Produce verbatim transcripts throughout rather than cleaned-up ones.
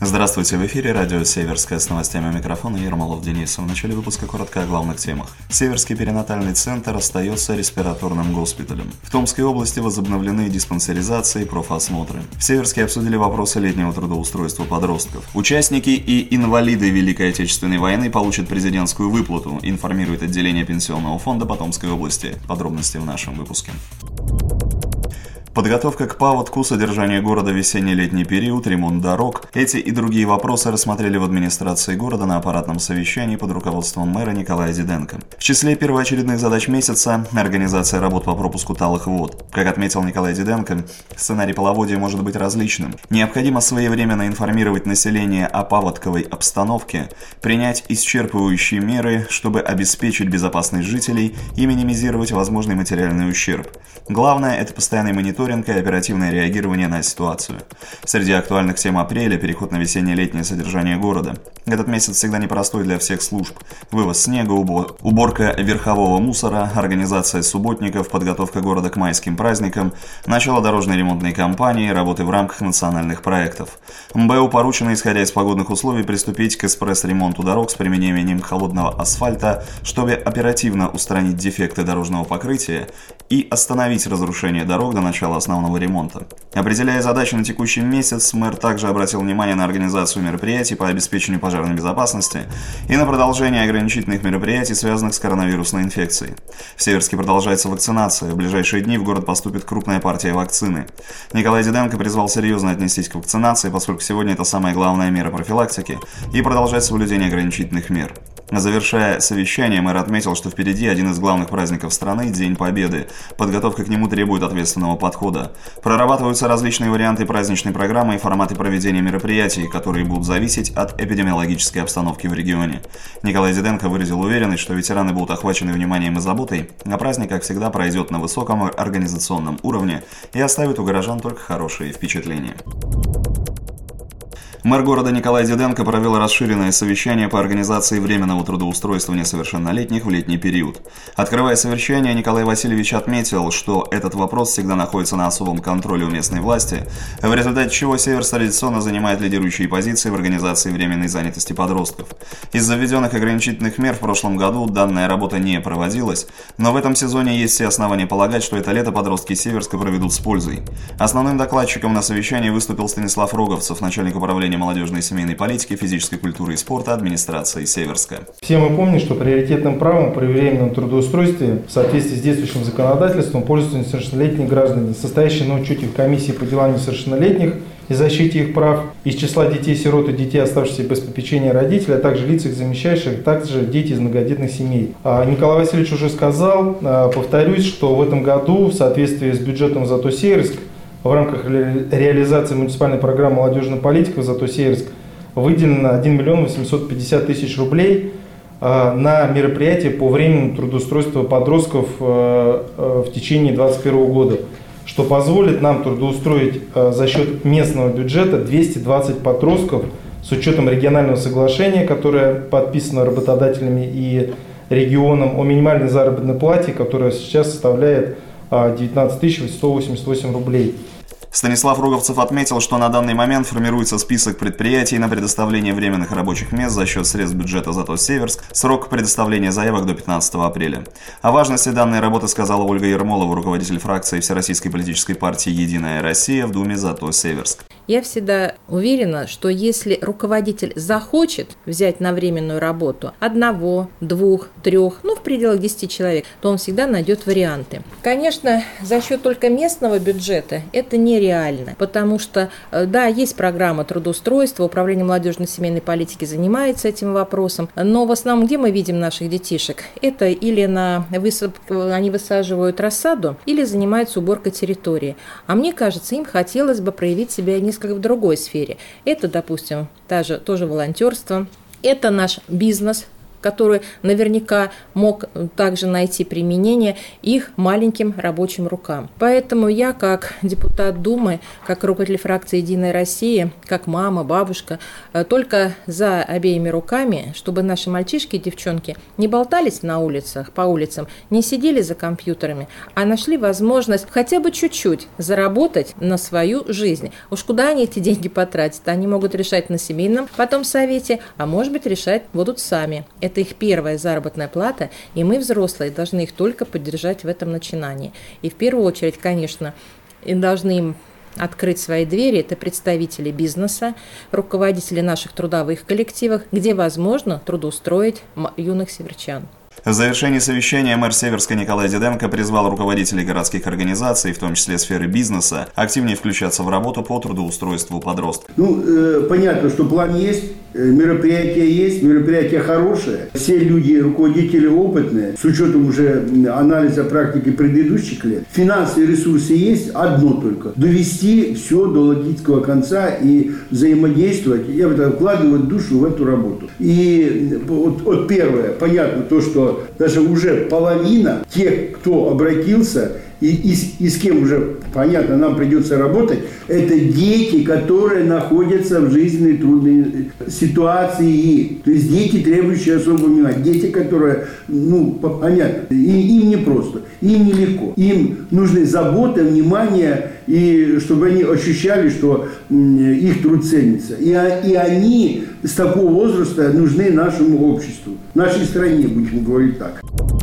Здравствуйте, в эфире радио «Северская» с новостями у микрофона Ермолов Денис. В начале выпуска коротко о главных темах. Северский перинатальный центр остается респираторным госпиталем. В Томской области возобновлены диспансеризации и профосмотры. В Северске обсудили вопросы летнего трудоустройства подростков. Участники и инвалиды Великой Отечественной войны получат президентскую выплату, информирует отделение Пенсионного фонда по Томской области. Подробности в нашем выпуске. Подготовка к паводку, содержание города в весенне-летний период, ремонт дорог. Эти и другие вопросы рассмотрели в администрации города на аппаратном совещании под руководством мэра Николая Диденко. В числе первоочередных задач месяца – организация работ по пропуску талых вод. Как отметил Николай Диденко, сценарий половодья может быть различным. Необходимо своевременно информировать население о паводковой обстановке, принять исчерпывающие меры, чтобы обеспечить безопасность жителей и минимизировать возможный материальный ущерб. Главное – это постоянный мониторинг и оперативное реагирование на ситуацию. Среди актуальных тем апреля – переход на весенне-летнее содержание города. Этот месяц всегда непростой для всех служб. Вывоз снега, убор, уборка верхового мусора, организация субботников, подготовка города к майским праздникам, начало дорожной ремонтной кампании, работы в рамках национальных проектов. МБУ поручено, исходя из погодных условий, приступить к экспресс-ремонту дорог с применением холодного асфальта, чтобы оперативно устранить дефекты дорожного покрытия и остановить разрушение дорог до начала основного ремонта. Определяя задачи на текущий месяц, мэр также обратил внимание на организацию мероприятий по обеспечению пожарной безопасности и на продолжение ограничительных мероприятий, связанных с коронавирусной инфекцией. В Северске продолжается вакцинация. В ближайшие дни в город поступит крупная партия вакцины. Николай Диденко призвал серьезно отнестись к вакцинации, поскольку сегодня это самая главная мера профилактики, и продолжать соблюдение ограничительных мер. Завершая совещание, мэр отметил, что впереди один из главных праздников страны – День Победы. Подготовка к нему требует ответственного подхода. Прорабатываются различные варианты праздничной программы и форматы проведения мероприятий, которые будут зависеть от эпидемиологической обстановки в регионе. Николай Диденко выразил уверенность, что ветераны будут охвачены вниманием и заботой, а праздник, как всегда, пройдет на высоком организационном уровне и оставит у горожан только хорошие впечатления. Мэр города Николай Диденко провел расширенное совещание по организации временного трудоустройства несовершеннолетних в летний период. Открывая совещание, Николай Васильевич отметил, что этот вопрос всегда находится на особом контроле у местной власти, в результате чего Северс традиционно занимает лидирующие позиции в организации временной занятости подростков. Из-за введенных ограничительных мер в прошлом году данная работа не проводилась, но в этом сезоне есть все основания полагать, что это лето подростки Северска проведут с пользой. Основным докладчиком на совещании выступил Станислав Роговцев, начальник управления молодежной и семейной политики, физической культуры и спорта администрации Северска. Все мы помним, что приоритетным правом при временном трудоустройстве в соответствии с действующим законодательством пользуются несовершеннолетние граждане, состоящие на учете в комиссии по делам несовершеннолетних и защите их прав, из числа детей-сирот и детей, оставшихся без попечения родителей, а также лиц их замещающих, также дети из многодетных семей. Николай Васильевич уже сказал, повторюсь, что в этом году в соответствии с бюджетом «Зато Северск» в рамках реализации муниципальной программы «Молодежная политика» «Зато Северск» выделено один миллион восемьсот пятьдесят тысяч рублей на мероприятия по временному трудоустройству подростков в течение две тысячи двадцать первого года, что позволит нам трудоустроить за счет местного бюджета двести двадцать подростков с учетом регионального соглашения, которое подписано работодателями и регионом, о минимальной заработной плате, которая сейчас составляет девятнадцать тысяч сто восемьдесят восемь рублей. Станислав Роговцев отметил, что на данный момент формируется список предприятий на предоставление временных рабочих мест за счет средств бюджета «Зато Северск». Срок предоставления заявок до пятнадцатого апреля. О важности данной работы сказала Ольга Ермолова, руководитель фракции Всероссийской политической партии «Единая Россия» в Думе «Зато Северск». Я всегда уверена, что если руководитель захочет взять на временную работу одного, двух, трех, ну в пределах десяти человек, то он всегда найдет варианты. Конечно, за счет только местного бюджета это нереально, потому что, да, есть программа трудоустройства, Управление молодежной и семейной политики занимается этим вопросом, но в основном где мы видим наших детишек? Это или на высып... они высаживают рассаду, или занимаются уборкой территории. А мне кажется, им хотелось бы проявить себя не несколько в другой сфере. Это, допустим, та же, тоже волонтерство, это наш бизнес, который наверняка мог также найти применение их маленьким рабочим рукам. Поэтому я, как депутат Думы, как руководитель фракции «Единая Россия», как мама, бабушка, только за обеими руками, чтобы наши мальчишки и девчонки не болтались на улицах, по улицам, не сидели за компьютерами, а нашли возможность хотя бы чуть-чуть заработать на свою жизнь. Уж куда они эти деньги потратят? Они могут решать на семейном потом совете, а может быть решать будут сами. Это их первая заработная плата, и мы, взрослые, должны их только поддержать в этом начинании. И в первую очередь, конечно, должны им открыть свои двери, это представители бизнеса, руководители наших трудовых коллективов, где возможно трудоустроить юных северчан. В завершении совещания мэр Северска Николай Диденко призвал руководителей городских организаций, в том числе сферы бизнеса, активнее включаться в работу по трудоустройству подростков. Ну, э, понятно, что план есть, мероприятия есть, мероприятия хорошие. Все люди, руководители опытные, с учетом уже анализа практики предыдущих лет. Финансовые ресурсы есть, одно только. Довести все до логического конца и взаимодействовать. Я бы так вкладываю душу в эту работу. И вот, вот первое, понятно то, что даже уже половина тех, кто обратился, и, и, и с кем уже, понятно, нам придется работать, это дети, которые находятся в жизненной трудной ситуации. То есть дети, требующие особого внимания. Дети, которые, ну, понятно, и, им непросто, им нелегко. Им нужны забота, внимание, и чтобы они ощущали, что их труд ценится. И, и они с такого возраста нужны нашему обществу, нашей стране, будем говорить так.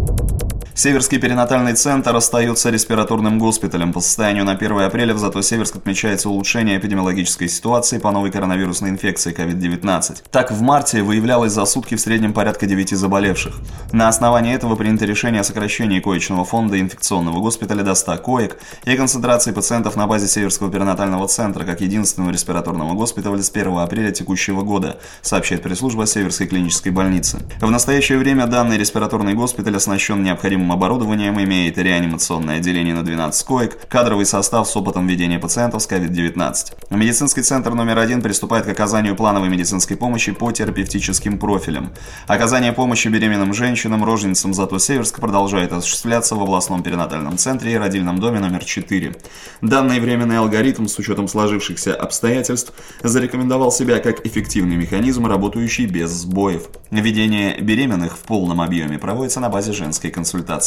Северский перинатальный центр остается респираторным госпиталем. По состоянию на первое апреля в Зато Северск отмечается улучшение эпидемиологической ситуации по новой коронавирусной инфекции ковид девятнадцать. Так, в марте выявлялось за сутки в среднем порядка девяти заболевших. На основании этого принято решение о сокращении коечного фонда инфекционного госпиталя до ста коек и концентрации пациентов на базе Северского перинатального центра как единственного респираторного госпиталя с первого апреля текущего года, сообщает пресс-служба Северской клинической больницы. В настоящее время данный респираторный госпиталь оснащен необходимым оборудованием, имеет реанимационное отделение на двенадцать коек, кадровый состав с опытом ведения пациентов с ковид девятнадцать. Медицинский центр номер один приступает к оказанию плановой медицинской помощи по терапевтическим профилям. Оказание помощи беременным женщинам, роженицам Зато Северск продолжает осуществляться в областном перинатальном центре и родильном доме номер четыре. Данный временный алгоритм с учетом сложившихся обстоятельств зарекомендовал себя как эффективный механизм, работающий без сбоев. Ведение беременных в полном объеме проводится на базе женской консультации.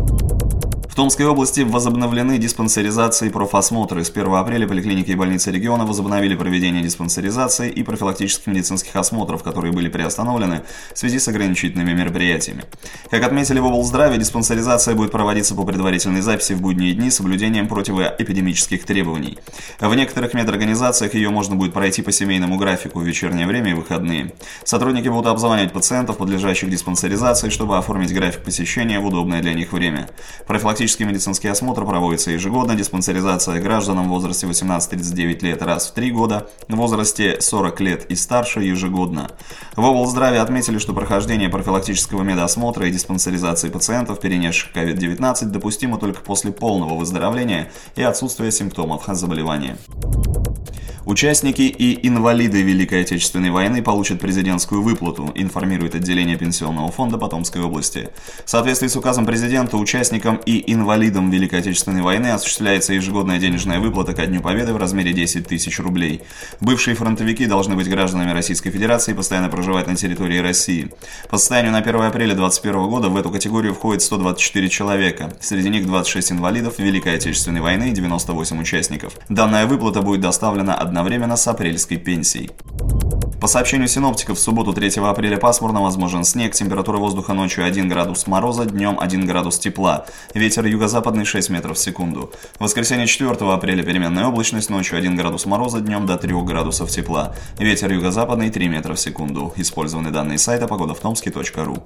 В Томской области возобновлены диспансеризации и профосмотры. С первого апреля поликлиники и больницы региона возобновили проведение диспансеризации и профилактических медицинских осмотров, которые были приостановлены в связи с ограничительными мероприятиями. Как отметили в облздраве, диспансеризация будет проводиться по предварительной записи в будние дни с соблюдением противоэпидемических требований. В некоторых медорганизациях ее можно будет пройти по семейному графику в вечернее время и выходные. Сотрудники будут обзванивать пациентов, подлежащих диспансеризации, чтобы оформить график посещения в удобное для них время. Профилактический медицинский осмотр проводится ежегодно, диспансеризация гражданам в возрасте восемнадцать-тридцать девять лет раз в три года, в возрасте сорок лет и старше ежегодно. В облздраве отметили, что прохождение профилактического медосмотра и диспансеризации пациентов, перенесших ковид девятнадцать, допустимо только после полного выздоровления и отсутствия симптомов заболевания. Участники и инвалиды Великой Отечественной войны получат президентскую выплату, информирует отделение Пенсионного фонда по Томской области. В соответствии с указом президента, участникам и инвалидам Великой Отечественной войны осуществляется ежегодная денежная выплата ко Дню Победы в размере десять тысяч рублей. Бывшие фронтовики должны быть гражданами Российской Федерации и постоянно проживать на территории России. По состоянию на первое апреля две тысячи двадцать первого года в эту категорию входит сто двадцать четыре человека. Среди них двадцать шесть инвалидов Великой Отечественной войны и девяносто восемь участников. Данная выплата будет доставлена одновременно с апрельской пенсией. По сообщению синоптиков, в субботу третьего апреля пасмурно, возможен снег, температура воздуха ночью один градус мороза, днем один градус тепла, ветер юго-западный шесть метров в секунду. В воскресенье четвёртого апреля переменная облачность, ночью один градус мороза, днем до трёх градусов тепла, ветер юго-западный три метра в секунду. Использованы данные сайта погодавтомский точка ру.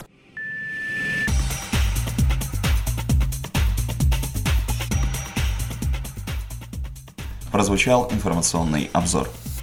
Прозвучал информационный обзор.